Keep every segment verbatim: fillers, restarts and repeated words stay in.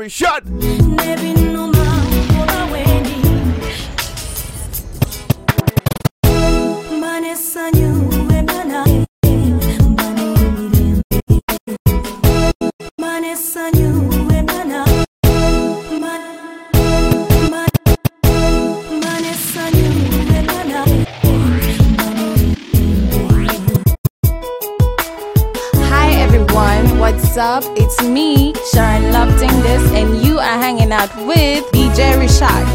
Rashad. What's up? It's me, Sharon Lofting this, and you are hanging out with D J Rashad.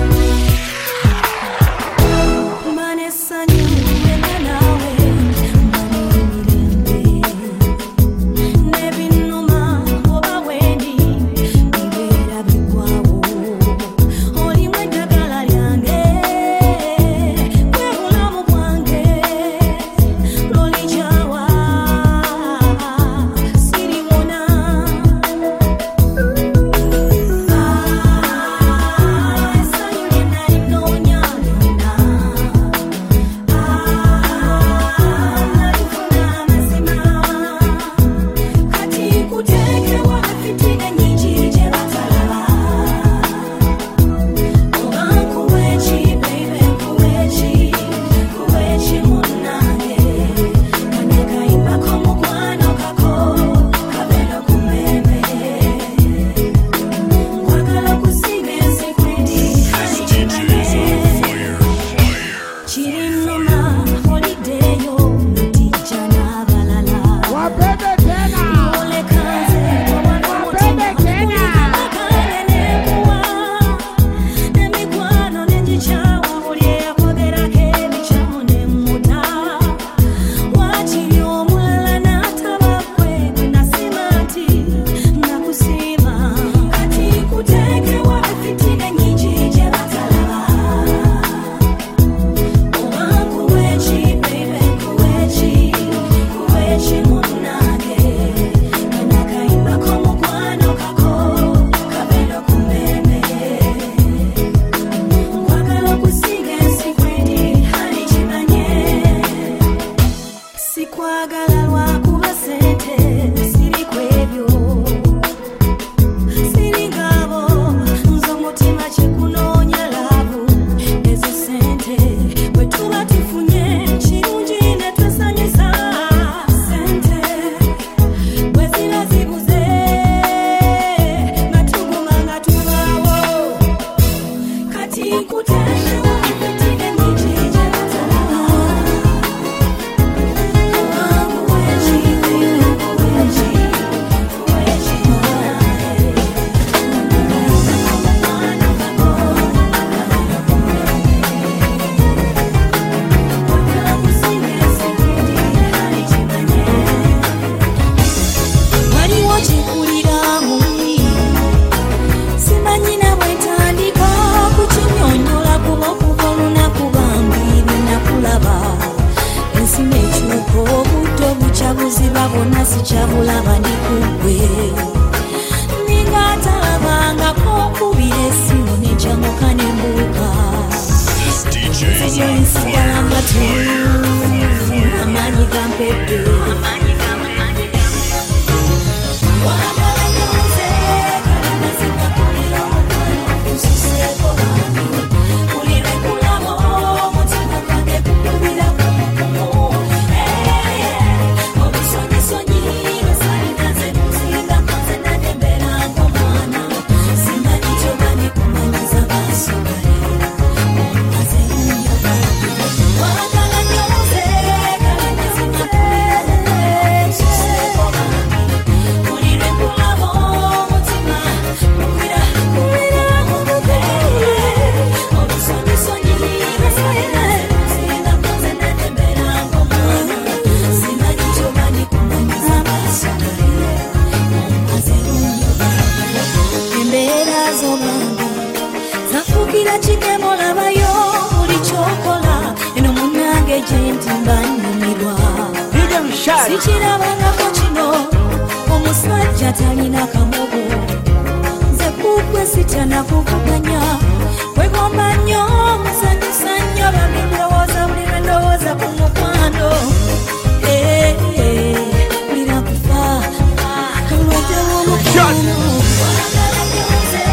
Shut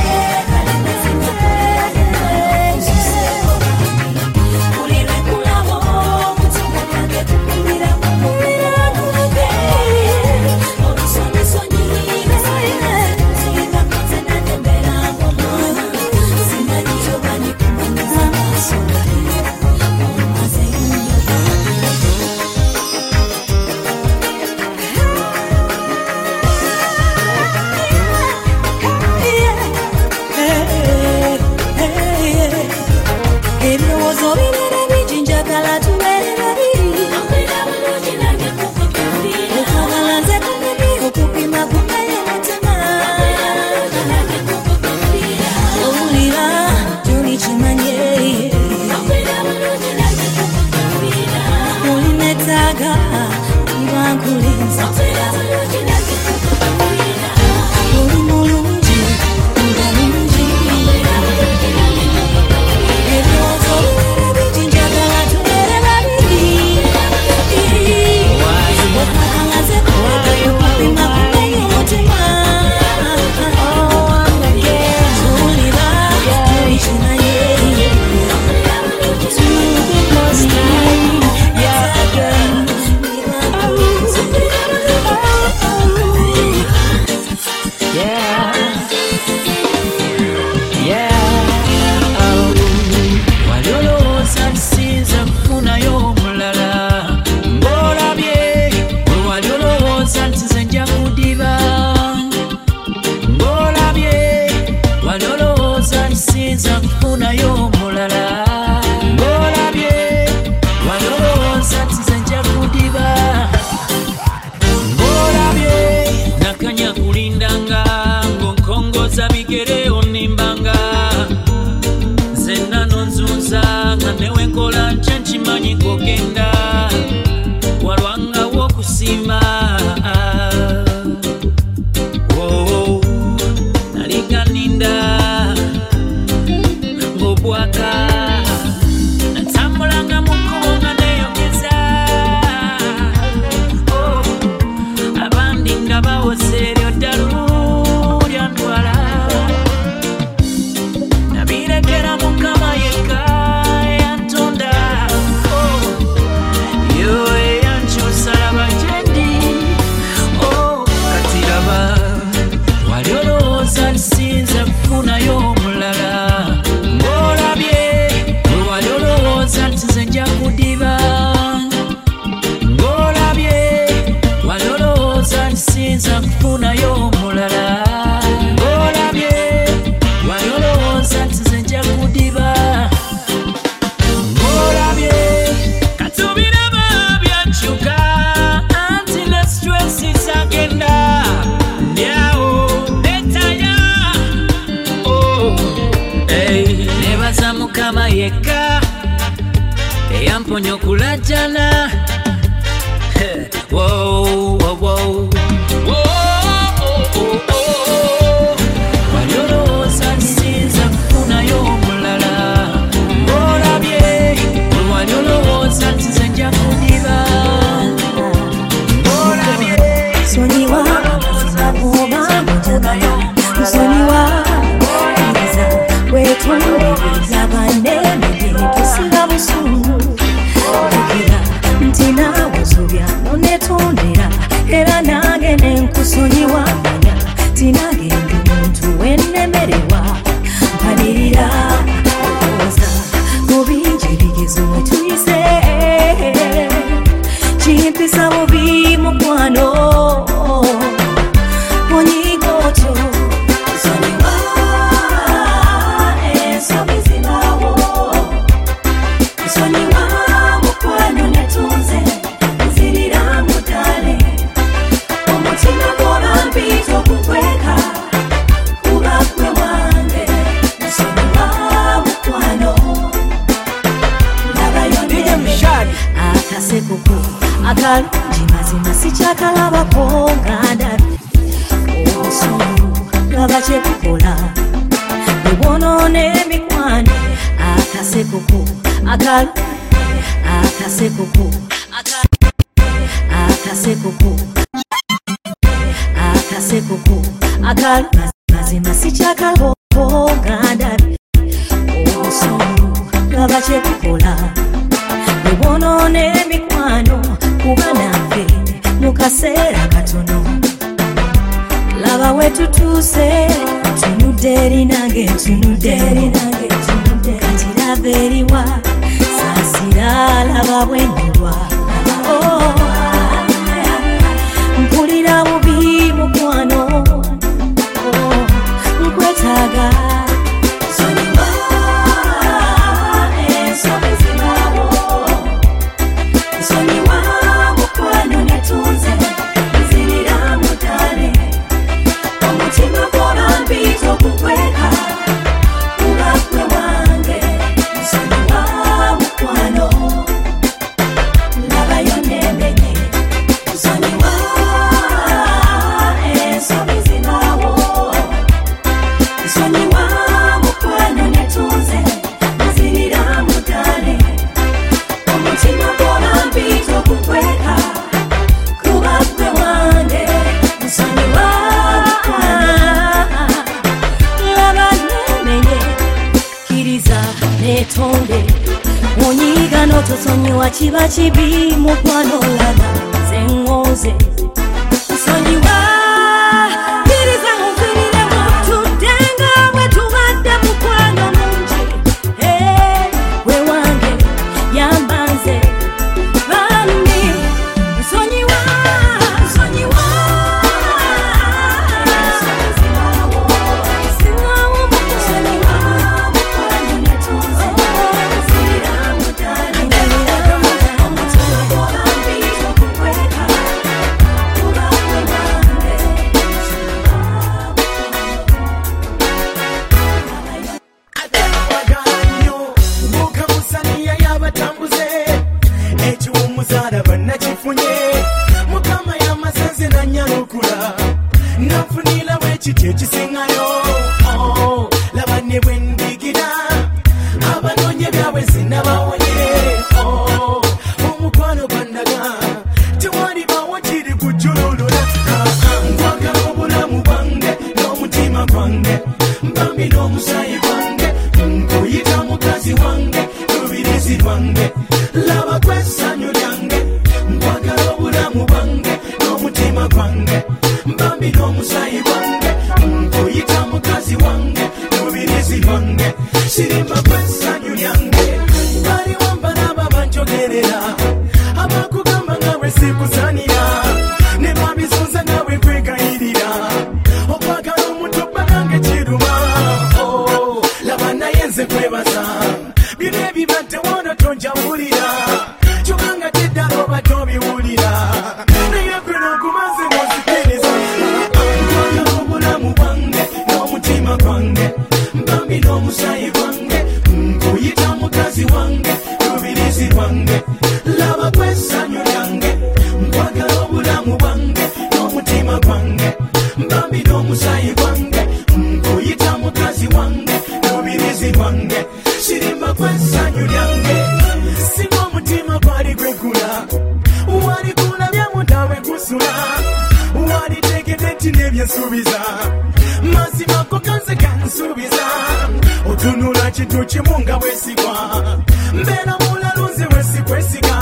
Yeah, yeah, oh. Waliolowooza nsinza kufunayo omulala ng'olabye, waliolowooza nsinze nja kudiba ng'olabye, waliolowooza nsinza kufunayo omulala ng'olabye, waliolowooza nsinze nja kudiba ng'olabye, nakanya kulindanga ng'onkongoza bigere onimbanga zenna nonzunza nga newe nkola ntya nkimanyi kogenda walwangawo okusima oh, naliganinda ng'obwaka natambulanga mu kkubo nga neeyongeza oh, abandi nga bawoza eryo ddalu lyantwala nabirekera mukama yekka eyantonda oh, yo eyankyusa laba gyendi oh, kati laba wali olowooza nsinza kufunayo omulala ng'olabye, wali olowooza nsinze nja kudiba ng'olabye, wali olowooza nsinza kufunayo omulala ng'olabye, wali olowooza nsinze nja kudiba ng'olabye, katubiraba byakyuka anti ne stressi zagenda ndyawo netaya oh, hey, nebaza mukama yekka eyamponya okulajjana Heh, whoa, whoa, whoa. Whoa, oh, oh, oh. Wali olowooza nsinza kufunayo omulala ng'olabye, wali olowooza nsinze nja kudiba ng'olabye, Nsonyiwa mazima bw'oba njagala, nsonyiwa iriza weetondere bannemedde tusinga busungu jjukira nti naawe osobya n'onneetondera era nange ne nkusonyiwa manya ti nange ndi muntu wennemererwa mpanirira olowooza mu bingi ebigezo we tuyise kimpisa bubi mukwano munyiga otyo nsonyiwa ensobi zinawo nsonyiwa mukwano netunze nzirira mudale omutima gw'obampita okukweka kuba gwe wange nsonyiwa mukwano labayo neme akasekuku akalungi mazima sikyakalabako nga ndabye obusungu laba kyekukola bwebwonoona emikwano akasekuku akalungi akasekuku akasekuku akasekuku akalungi mazima sikyakalabako nga ndabye obusungu laba kyekukola bwebwonoona emikwano kuba naffe mu kaseera katono laba we tutuuse tunudde eri nange ntunudde eri nange ntunudde kati laba eriwa saasira laba bwenyulwa oh, mpulira bubi mukwano oh, nkwetaaga nsonyiwa ensobi zinawo nsonyiwa mukwano netunze nzirira mudale omutima gw'obampita okukweka kuba gwe wange nsonyiwa mukwano labayo nemenye nsonyiwa ensobi zinawo nsonyiwa mukwano netunze nzirira mudale omutima gw'obampita okukweka kuba gwe wange nsonyiwa laba nemenye kkiriza neetonde onyiiga n'otosonyiwa kiba kibi mukwano laba nze ŋŋoze nsonyiwa kkiriza nfe kiti ekisingayo laba ne bwe ndigira abanonye byawe sinabawonye omukwano gwandaga tewali bawo kiri kujululula nkwagala obulamu bwange n'omutima gwange mbambi n'omusayi gwange nkuyita mukazi wange lubirizi lwange laba kwesanyu lyange nkwagala obulamu bwange n'omutima gwange mbambi n'omusayi gwange nkuyita mukazi wange lubirizi lwange sirimba kwesanyu lyange bali wamba naba banjogerera abakugamba ngawe sikusanira ne babizunza ngawe kwegayirira okwagala omuntu bakange kiruma laba naye nze kwebaza bino ebibadde wona tonjawulira kyokanga teddala oba tobiwulira naye kweno okumaze ng'ozikiriza nkwagala obulamu bwange n'omutima gwange mbambi n'omusayi gwange nkuyita mukazi wange lubirizi lwange laba kwesanyu lyange nkwagala obulamu bwange n'omutima gwange mbambi n'omusayi gwange nkuyita mukazi wange lubirizi lwange sirimba kwesanyu lyange singa omutima gwali gwegula waligula byamundawe gusula walitegedde nti nebyensuubiza mazimako kanze kansuubiza otunula kintu kimu nga bwesigwa mbeera mulalunzi wesikwesiga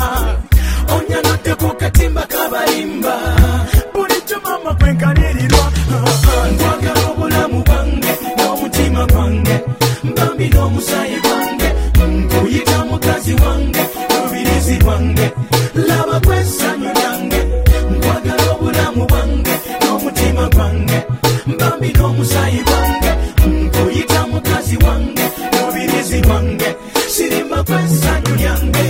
onyanodde ku katimba kabalimba bulijjo mama kwenkanirirwa nkwagala obulamu bwange n'omutima gwange mbambi n'omusayi gwange nkuyita mukazi wange lubirizi lwange laba kwesanyu lyange nkwagala obulamu bwange n'omutima gwange mbambi n'omusayi gwange nkuyita mukazi wange lubirizi lwange sirimba kwesanyu lyange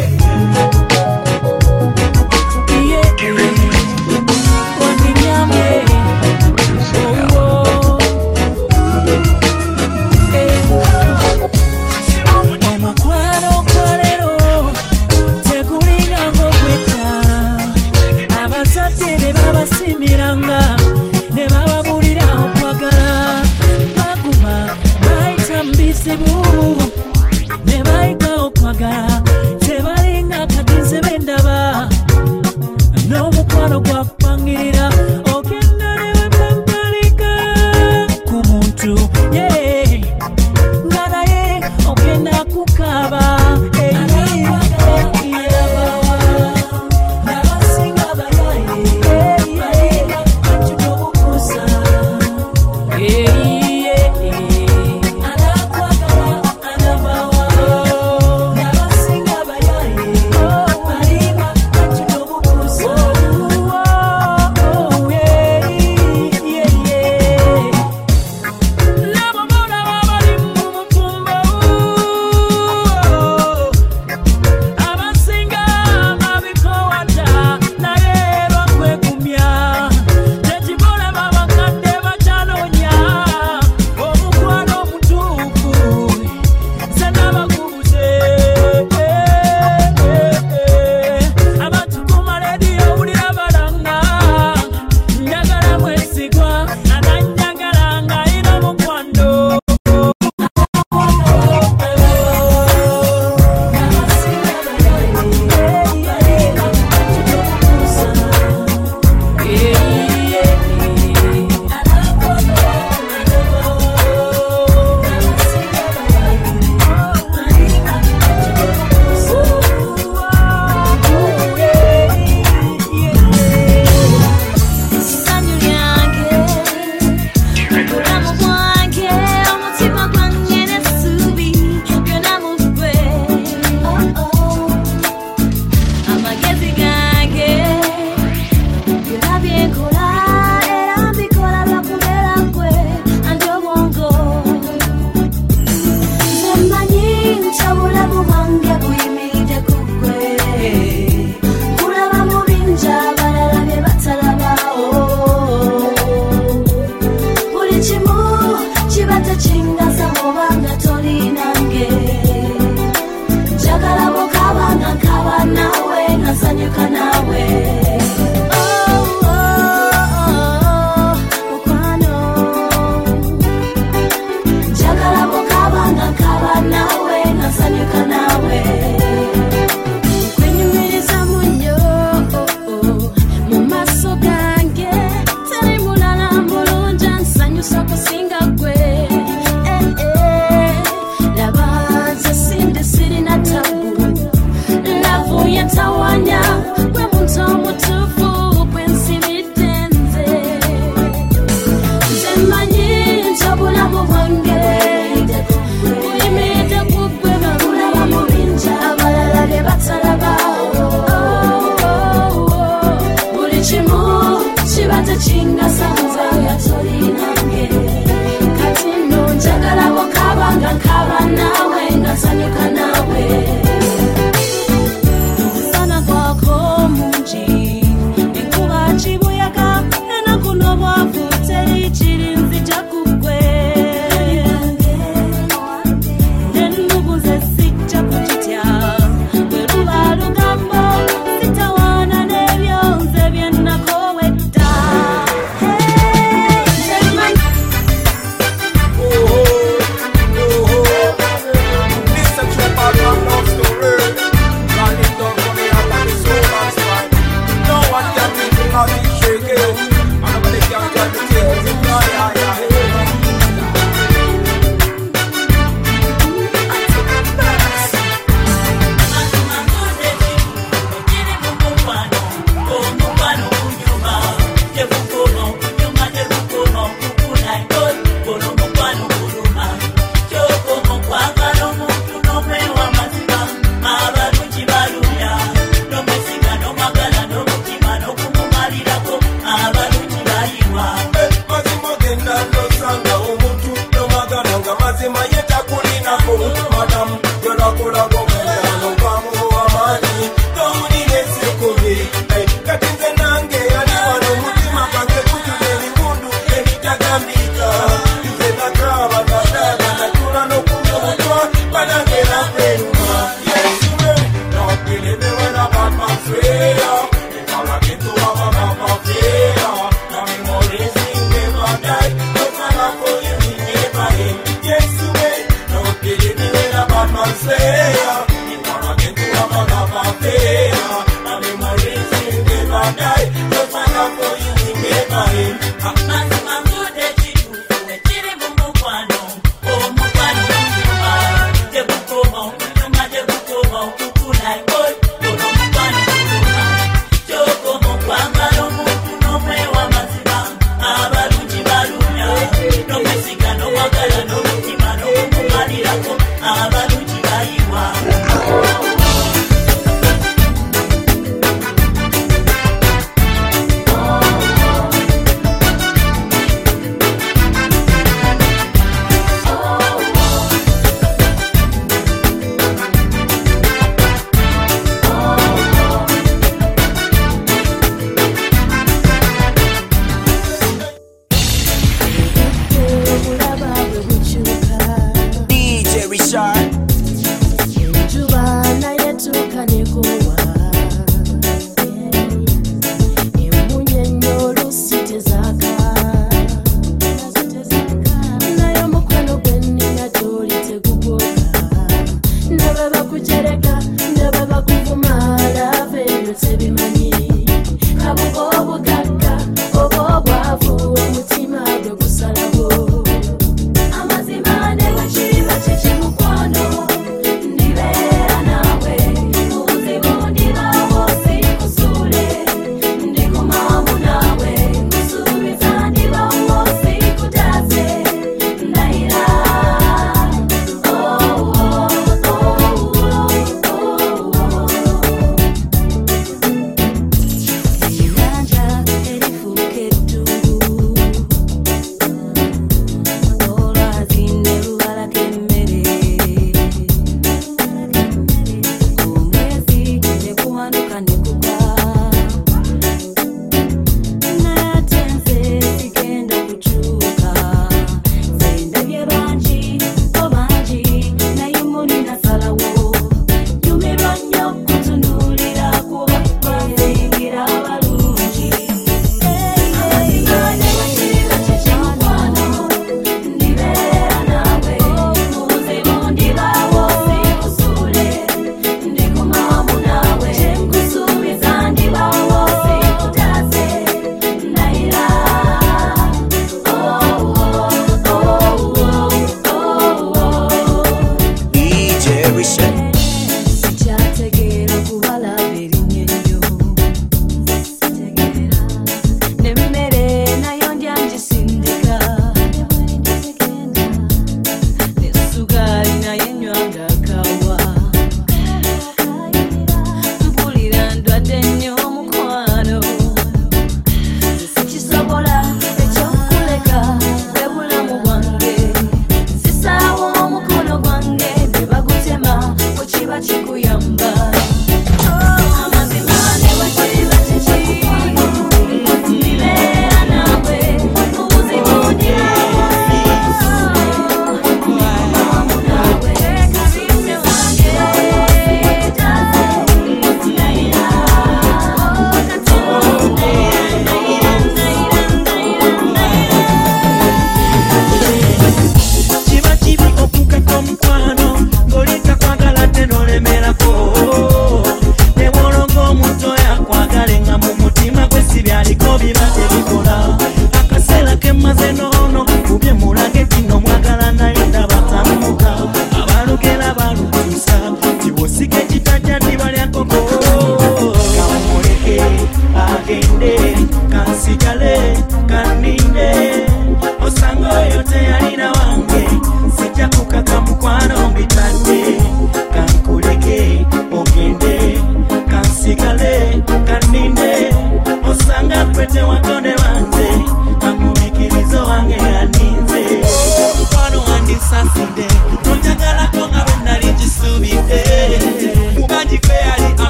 Oh, oh, oh, oh,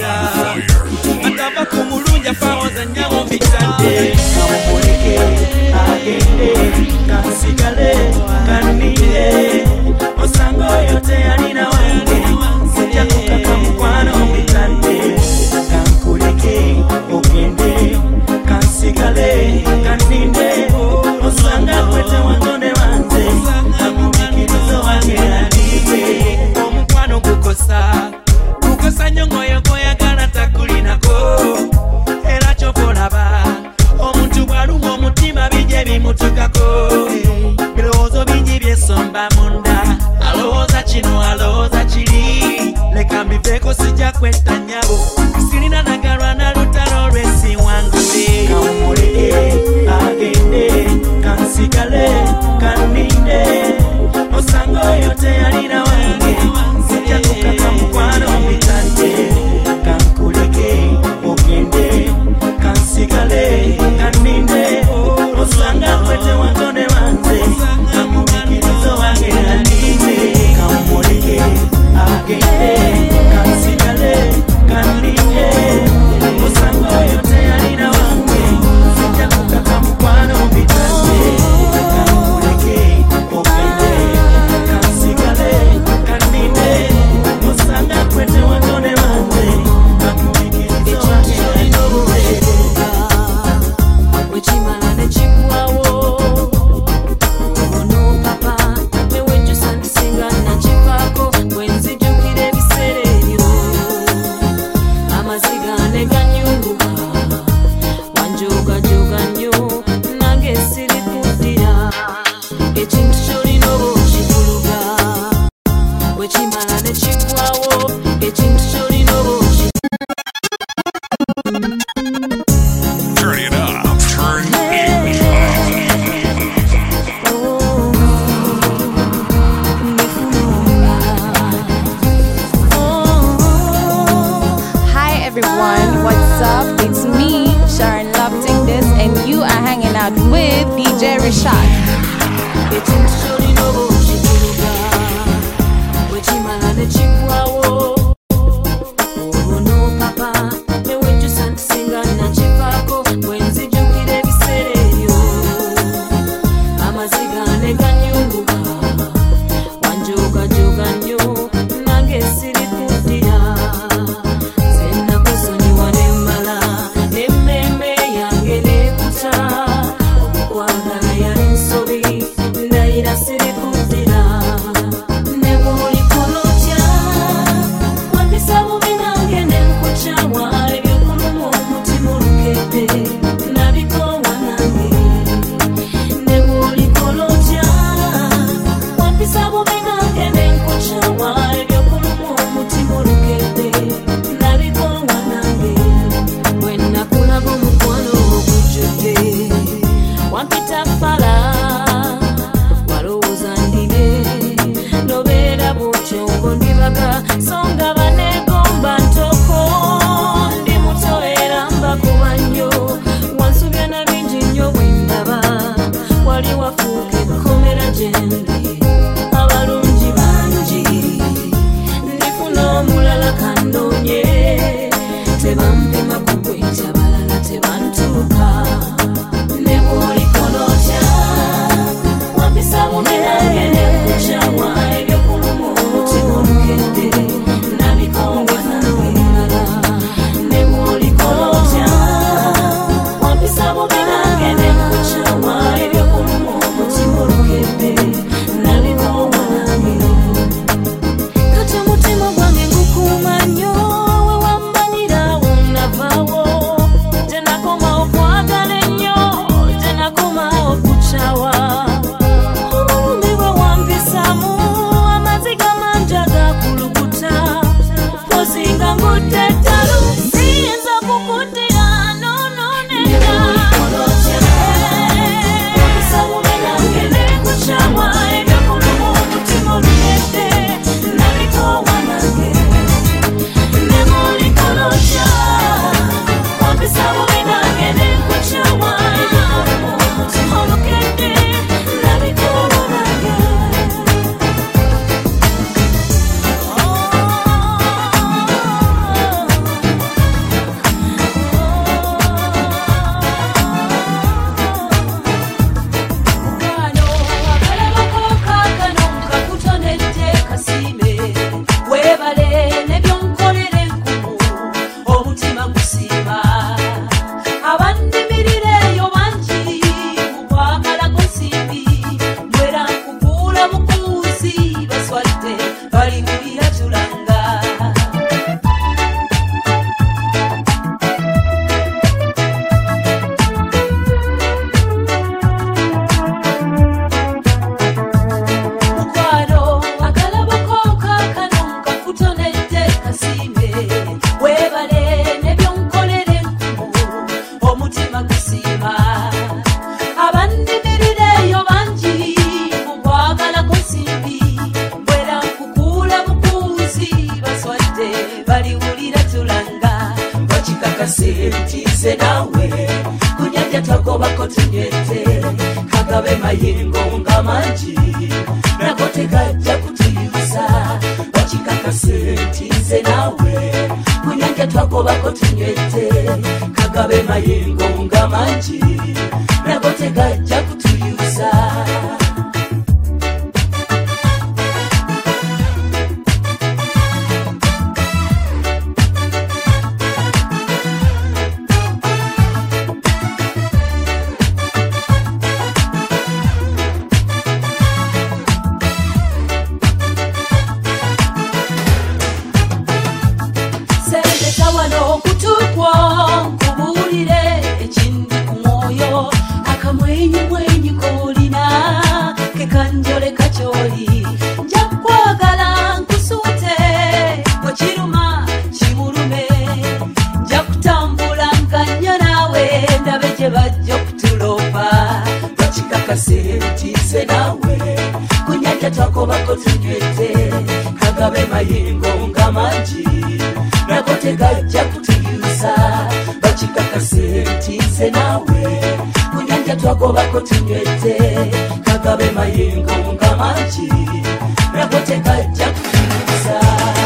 fire. Atava kumulunja fawoza nyamo vitande. Kamuleke agende kasigale kanile osango yote alina wange sija kukaka mukwano vitande. Kamuleke ogende kasigale kaninde osanga kwete wangone wanze kamumikirizo wange alite. Omukwano gukosa gukosa nyongo yogoyagala takulinako era kyokolaba omuntu bwaluma omutima bije bimutukako birowoozo bingi byesomba munda alowooza kino alowooza kiri leka mbiveeko sijja kwetta nnyabo sirina nagalwa na lutalo lwesiwangule. Kamuleke agende kansigale kaninde osango yote alina wange sijja kukaka mukwano vitande. Kamuleke ogende kansigale kaninde osanga kwete wangone wanze kamumikirizo wange alite. Kamuleke agende kansigale kaninde osango yote alina wange sijja kukaka mukwano vitande. Kamuleke ogende kansigale kaninde osanga kwete wangone wanze kamumikirizo wange alite. Wechimala nechikwawo ono papa mewejo sandisinga nachipako wenzijukire ebiseera ebyo amaziga neganyunguka wanjogajoga nnyo nange sirikuddira ekintu kyolina oba okikuluga. Wechimala nechikwawo ekintu kyolina oba okikuluga. Turn it up. Turn it Hi everyone, what's up? It's me, Sharon Lofting this, and you are hanging out with D J Rashad. Ekintu kyolina oba okikuluga. Wekimala nekigwawo ono papa newejjusa ntisinga nakivaako bwenzijukira ebiseera ebyo amaziga neganyunguka wanjogajoga nnyo nange sirikuddira sennakwesonyiwa nemmala n'emmeme yange neekuta omukwagala yali nsobi ndayira sirikuddira ne bw'olikola otya wampisa bubi nange nenkukyawa ebyokuluma omutima olukedde nabikoowa nange ne bw'olikola otya wampisa bubi nange nenkukyawa ebyokuluma omutima olukedde nabikoowa nange bwe nakulaba omukwano ogujjudde wampita fala walowooza ndibe nobeera bwotyo ngondibaga songa banegomba ntoko ndi muto era mbakuba nnyo wansubya na bingi nnyo bwe ndaba wali wafuuka ekkomera gye ndi abalungi bangi ndifuna omulala kandoonye tebampima kukwetya balala tebantuuka ne bw'olikola otya wampisa bubi nange nenkukyawa ebyokuluma omutima olukedde nze nawe kunyanja twagobako tunywete kagabe mayengo nga mangi nako tegajja kutuyusa bakikakase nti nze nawe kunyanja twagobako tunywete kagabe mayengo nga mangi nako tegajja kutuyusa. Nze nawe kunyanja twagobako tunywete kagabe mayengo nga mangi nako tegajja kutuyusa bakikakase nti nze nawe kunyanja twagobako tunywete kagabe mayengo nga mangi nako tegajja kutuyusa.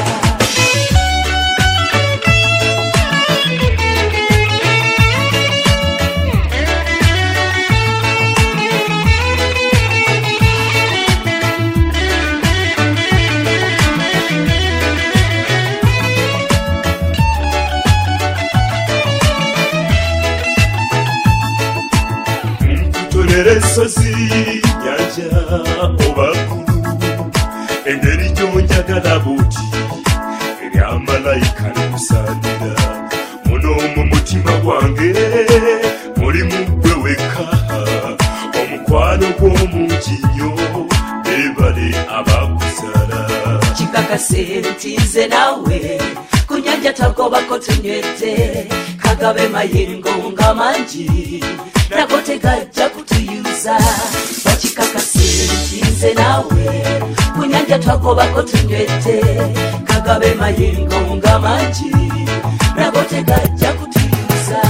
Esozi nyanja obakulu engeri gyonjagala buti erya malayika limusaanira muno mu mutima gwange mulimu gwe wekka omukwano gw'omungi nnyo ebale abakusala kikakase nti nze nawe kunyanja twagobako tunywete kagabe mayengo nga mangi nako tegajja kutuyusa bakikakase nti nze nawe kunyanja twagobako tunywete kagabe mayengo nga mangi nako tegajja kutuyusa.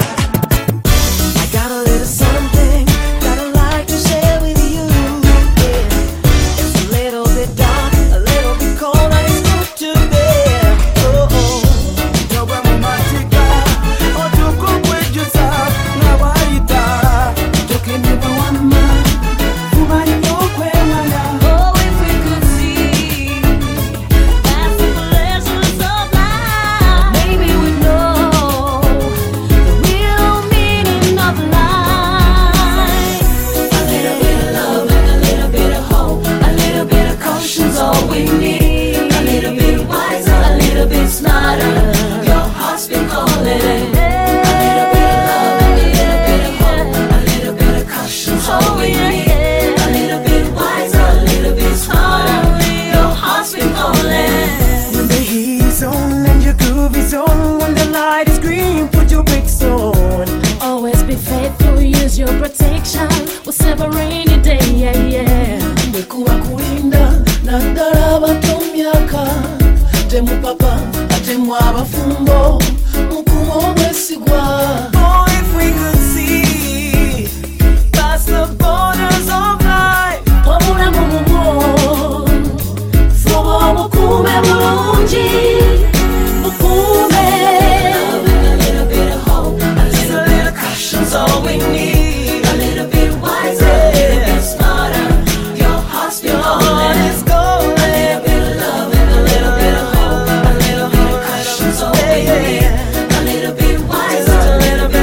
I got a little something that I'd like to share with you. Yeah. It's a little bit dark, a little bit cold, and it's good to bear. Oh oh. Yowe mumatika, otukukwejusa, nawaita. Tokeni bawama, kubali okwewala. Oh, if we could see past the pleasures of life, maybe we'd know the real meaning of life. A little bit of love and a little bit of hope, a little bit of caution's all we need. A little bit wiser, a little bit smarter, your heart's been calling. A little bit of love and a little bit of hope, a little bit of caution's all we need. A little bit wiser, a little bit smarter, your heart's been calling. When the heat is on and your groove is on, when the light is green, put your brakes on. Always be faithful, use your protection. We'll never rainy day, yeah, yeah. Wekuwa kulinda naddala abatomyaka temupapa atemu abafumbo mukuma omwesigwa. Oh, if we could see past the borders of life, Obulamu bubwo fuba obukuume bulungi, bukuume. A little bit of hope, a little bit of caution's all we need. A little bit wiser, a little bit smarter, your heart's been calling. it's going. A little bit of love and a little bit of hope, a little bit of caution's all we need. A little bit wiser, a little bit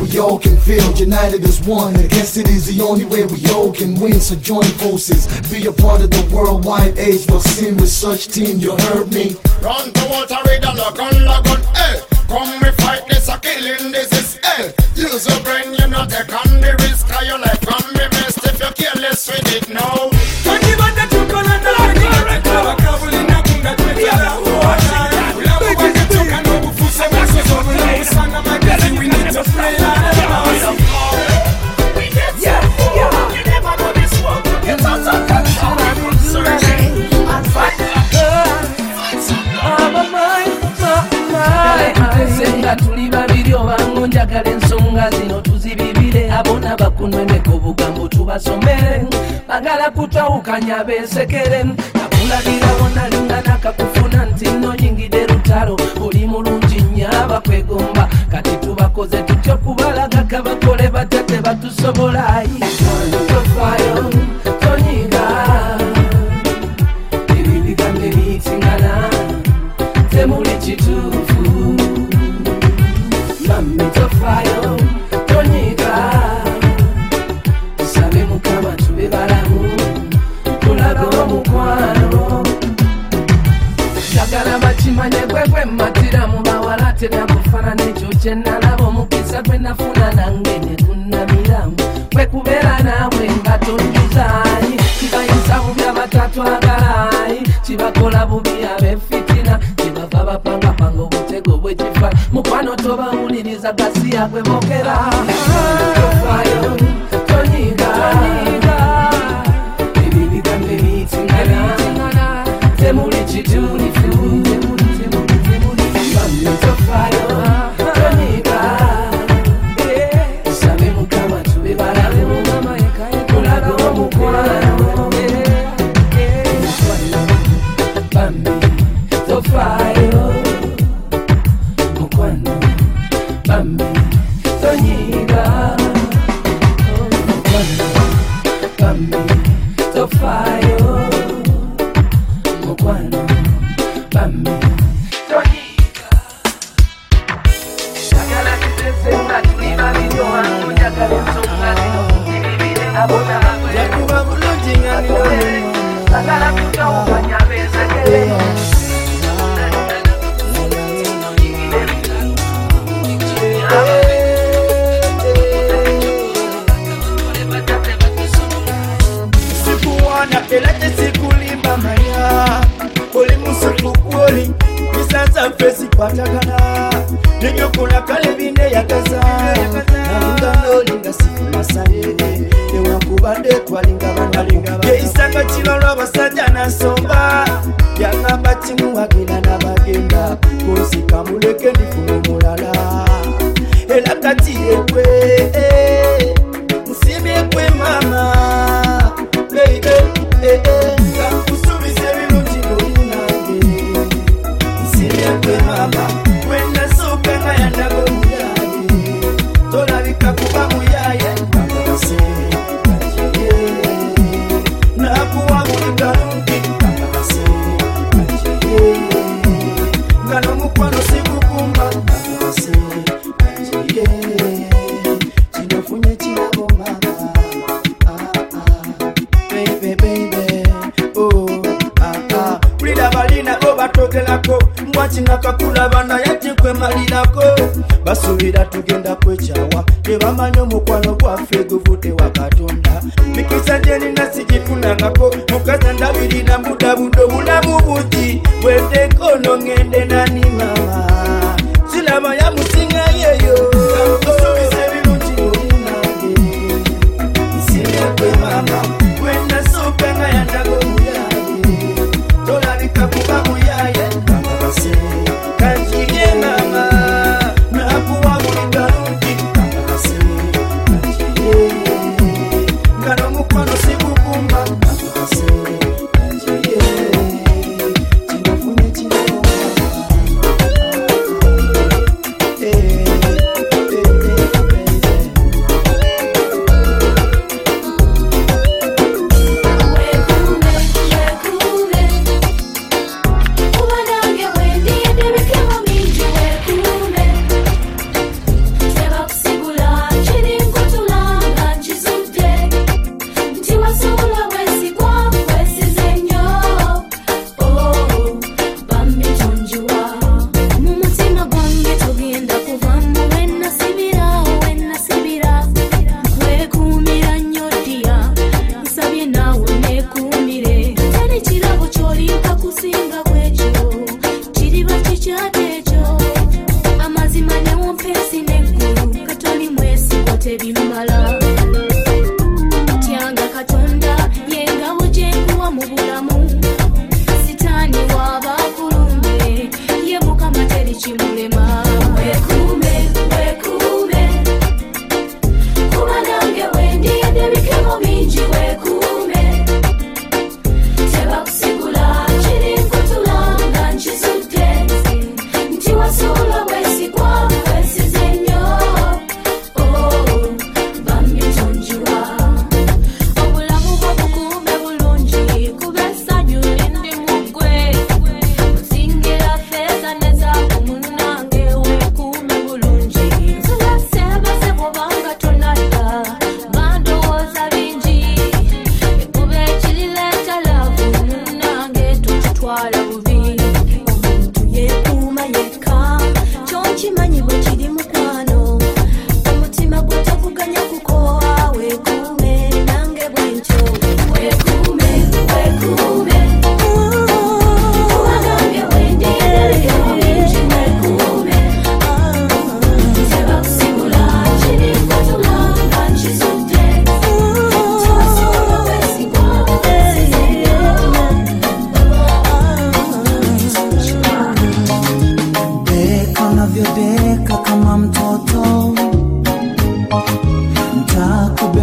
we all can feel united as one. Against it is the only way we all can win. So join forces, be a part of the worldwide age. We'll sing with such team, you heard me. Run to water with a gun, gun, eh. Come we fight this a killing disease, eh. Use your brain, you know take on the risk. Cause your life can be messed if you're careless with it now. Tuli babiri obango njagala ensonga zino tuzibibire abona bakunwemeka obugambo tubasomere bagala kutwawukanya besekere nakulagira bona lingana kakufuna nti nno nyingide lutalo oli mulungi nnyo abakwegomba kati tubakoze tutyo kubalaga kabakole batate batusobola tofayo tonyiga ebibigambo ebiyitingana temuli kituufu Mami tofayo, tonyiga Tusabe mukama tube balamu Tulaga omukwano Jagala bakimanye kwekwe matira mu bawala tera kufana n'ekyo kye nalaba omukisa gwe nafuna nange ne gunnamiramu kwe kubeera naawe nga tonjuzaani kibayisa bubi abatatwagalayi kibakola bubi abefitina kibava bapangapanga obutego bwekifa mukwano tobawuliriza gasi yagwe bokera tofayo tonyiga ebibigambo ebiyitingana temuli kituulifu mami tofayo tonyiga tusabe mukama tube balamu tulaga omukwano mami tofayo mukwano mami tonyiga mukwano mami tofayo mukwano mami tonyiga jagala kitesenga tuli babiri owangu jagala ensonga zino tuzibibire abona yakuba bulungi nga nino jagala kutawukanya besekere Sikuwana elete sikulimba maya Oli musuku kwoli Misanza fesi patagana Nenyo kuna kale bine ya gaza Nalinga nolinga siku masane Ewa kubande kwa linga banalinga Ye isanga chibalo basajja na somba Yanga batimu wagina na bagenda Kosi kamuleke ndifuno mulala Ela kati ekwe Nsime kwe mama Baby, eh eh Kusubize bilungi ngolinange Nsime kwe mama Wena soka nga yandago muyaye Tolabika kuba muyaye Kakabase kajiye Nakuwa muligalungi Kakabase kajiye Ngano mukwano sikukumba Kakabase kajiye Chinofunye chinabo mama Baby, baby, oh, ah, ah Ulida balina oba togelako Mwachina kakula bana yati kwe malilako Basubira tugenda kwechawa Tebamanyo mukwano kwa fego vute wakatonda Mikisa jeni nasi jifunangako Mukaza ndabili na muda budo ulamu buti Wende kono ngende nani mama Silama ya musinga yeyo Kusubize bilungi ulinage Nisime kwe mama Wena sope nga yandago muyaye Tolabika kuba muyaye Kakabase kajiye mama Nakuwa muligalungi Kakabase kajiye Ngano mukwano sikukumba Kakabase kajiye Chinofunye chinofunye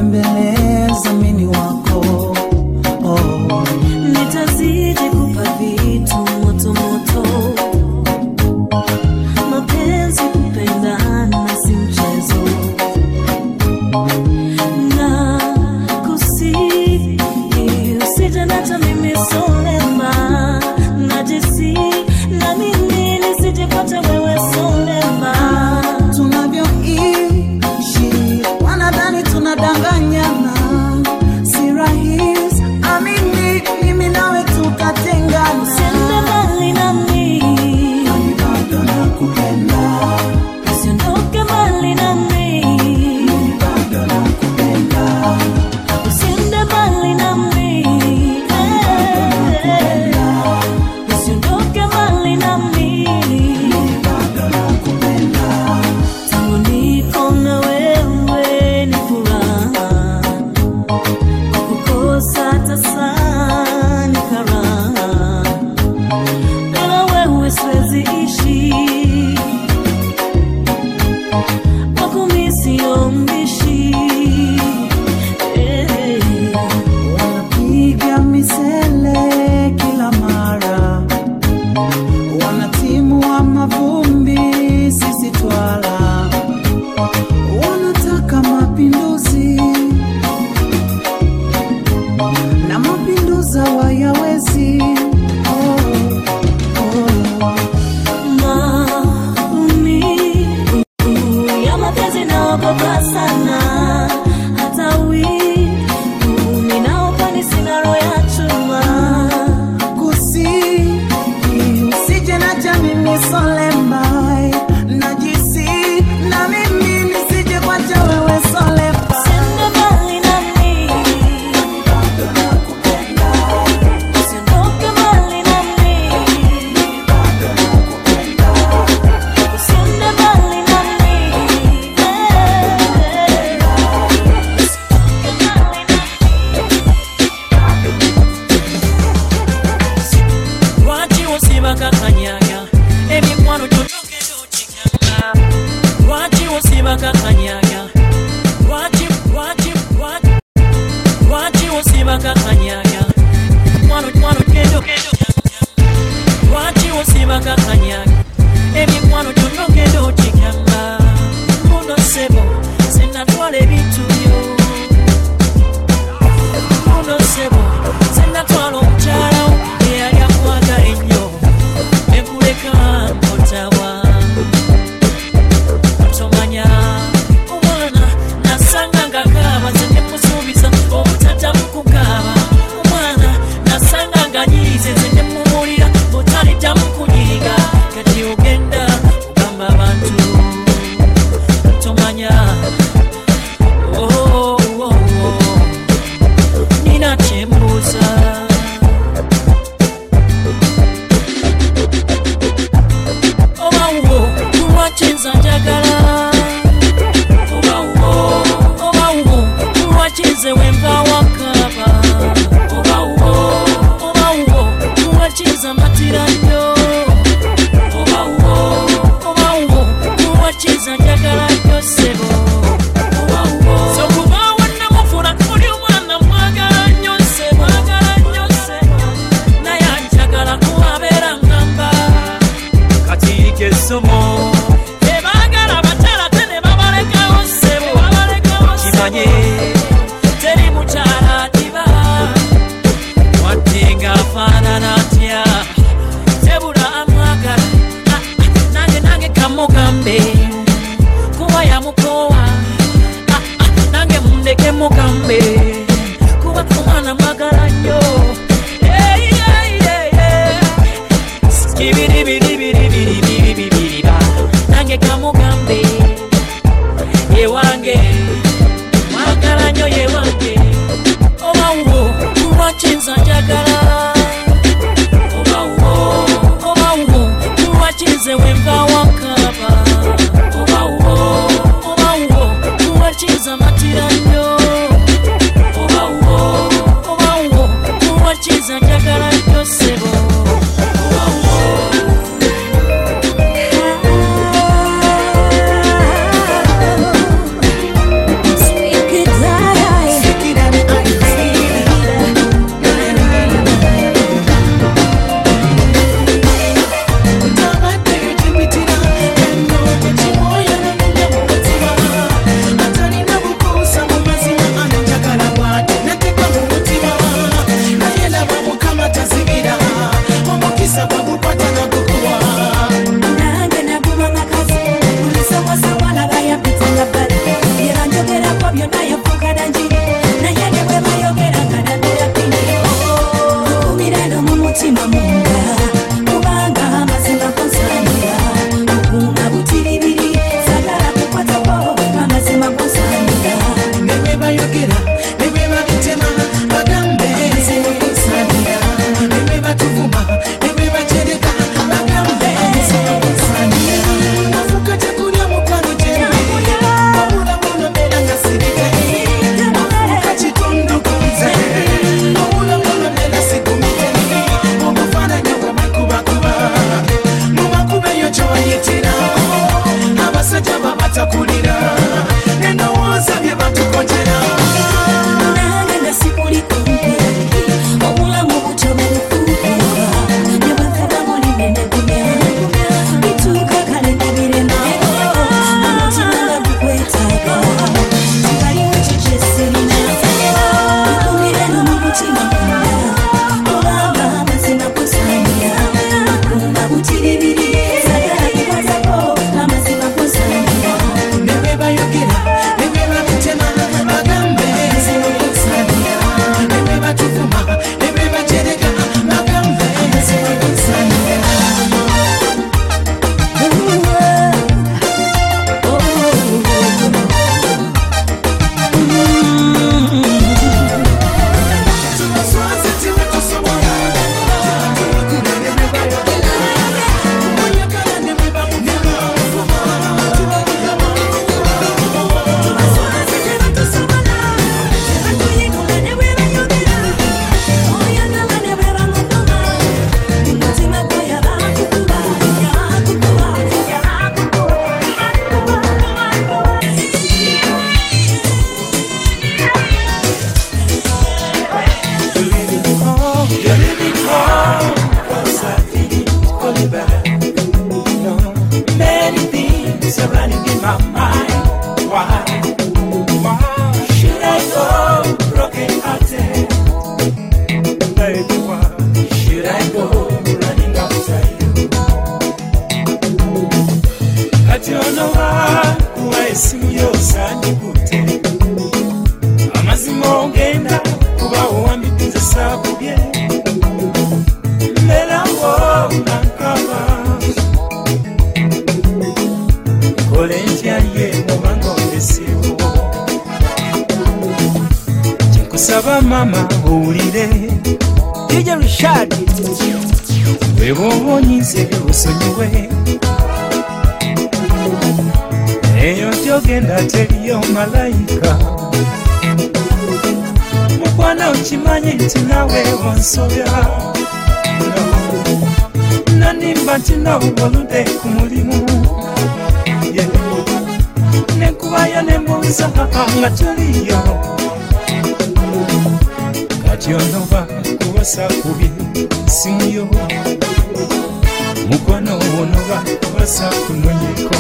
bembeleza mini wako. Oh, nitazidi kupa vitu moto moto. Mapenzi kupendana si mchezo. Na kusihi usije nata mimi solema. Najisi na mimi nisijipata wewe solema. tunavyoishi wanadhani tunadanganyana. Saba mama owulire D J Richard webonyize osonyiwe eyo gyogenda teriyo malayika mukwana okimanye nti nawe onsobya nanimba nti nawoludde ku mulimu nekubayo nembuuza nga toliyo kati onoba kubasa kubi simuyo mukwano onoba kubasa kunonyeko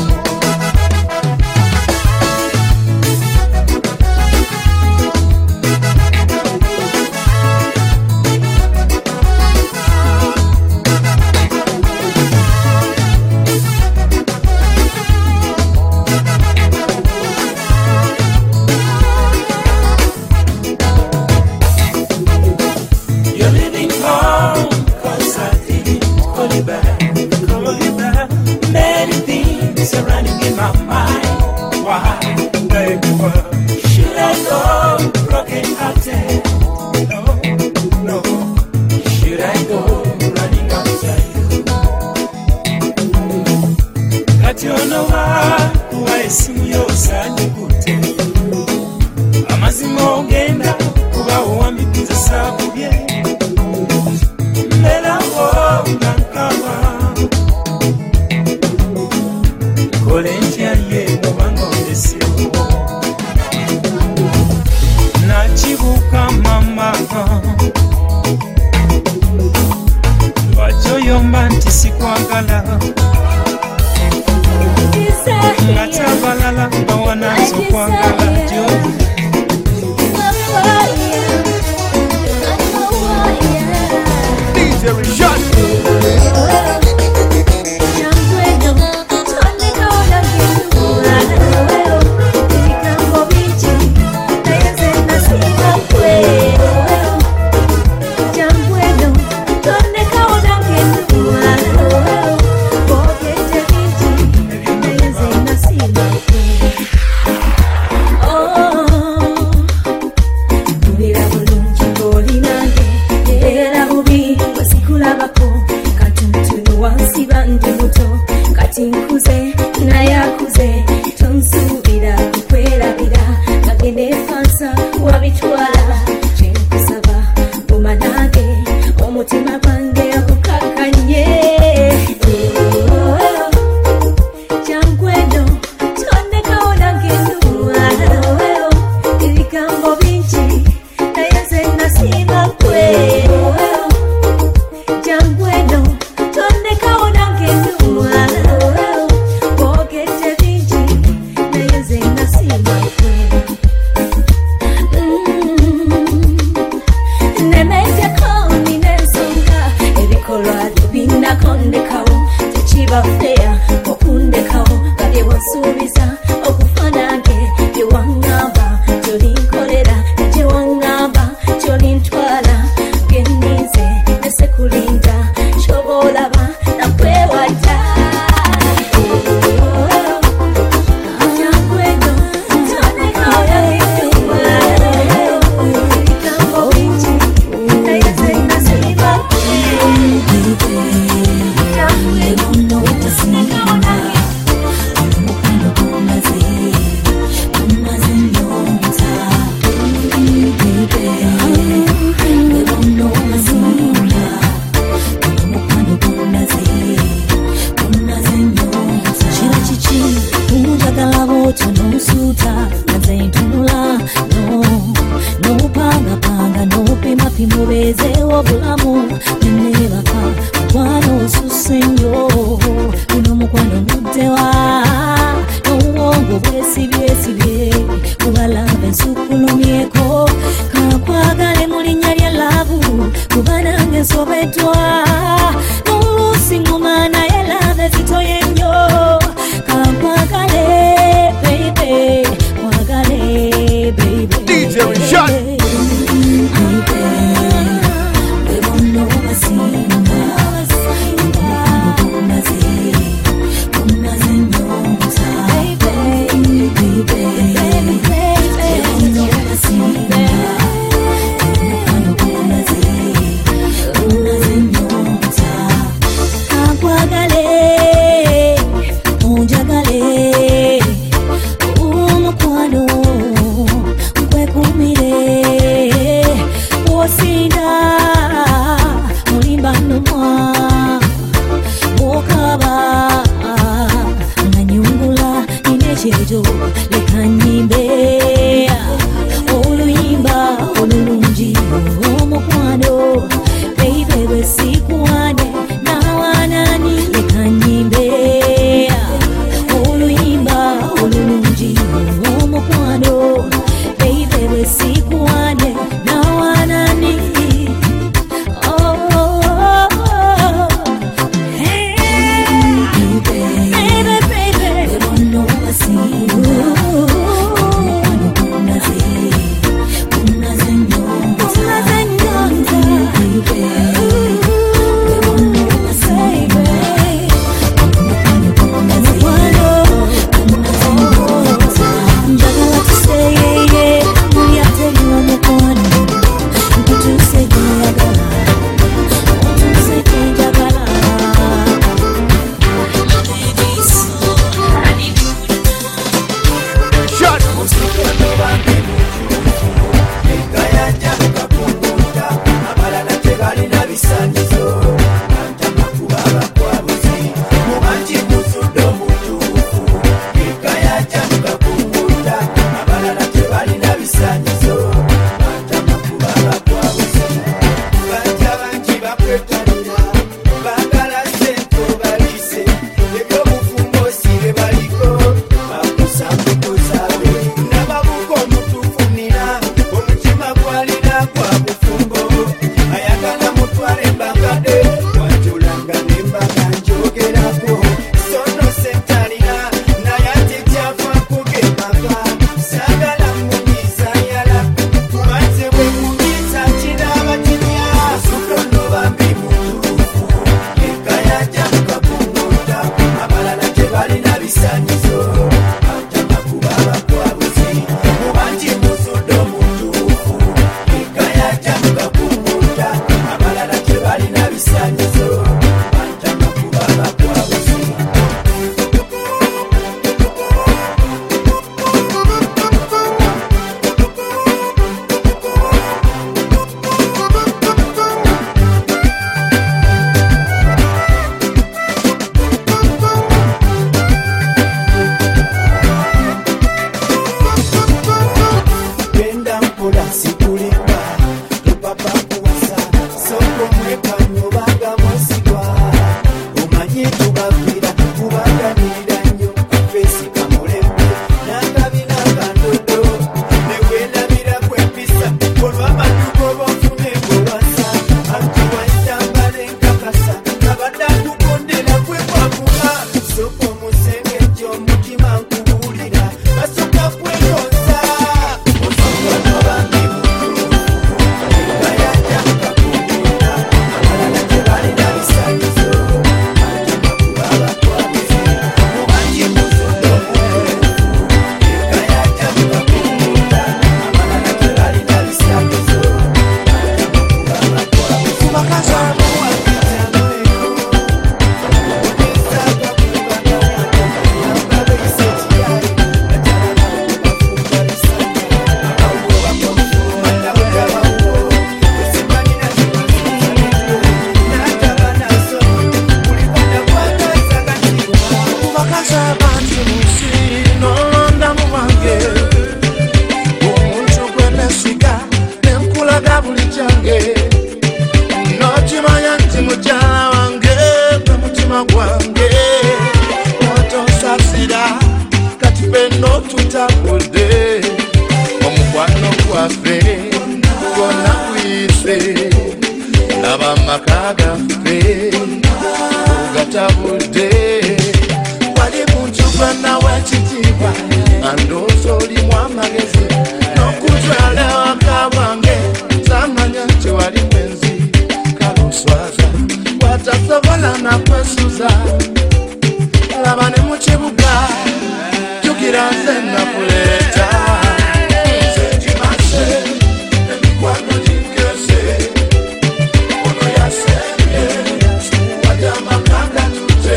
gaffe gatabudde wali muntu gwe nawe ekitiibwa andooza olimu amagezi n'okutwala ewaka bwange samanya tewali mwenzi kaluswaza watasobola nakwesuza laba ne mu kibuga jjukira nze nakuleeta nze kimase emikwano gikese ono yasemye wadde amakanga tutte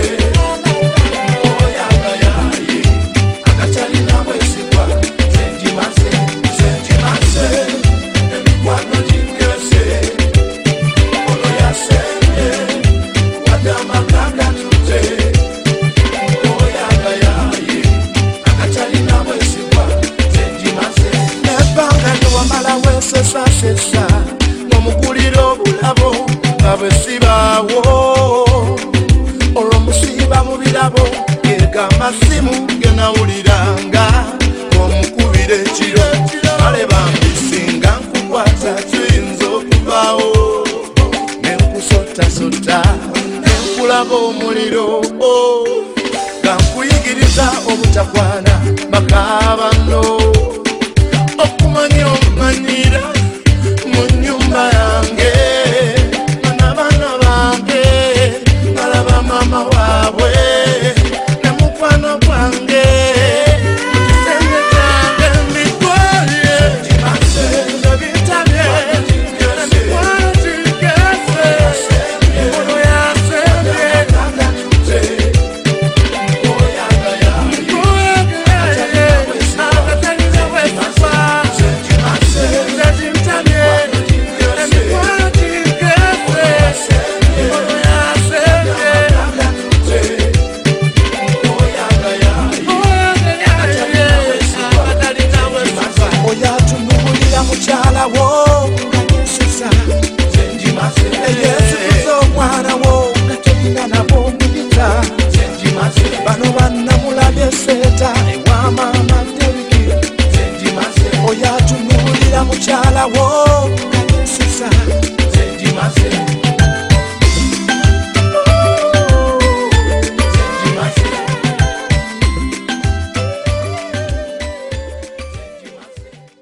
oyagayayi agatalina bwesigwa nze ngimase nze ngimase emikwano gikese ono yasemye wadde amakanga tutte oyagayayi agatalina bwesigwa nze ngimase nebbanga newamala wesesasesa n'omugulira obulabo nga bwe sibaawo olwo musiiba mu birabo geega amasimu genawuliranga omukubira ekiro kale bambisinga nkukwata tuyinza okuvaawo nenkusotasota nenkulaba omuliro nga nkuyigiriza obutakwana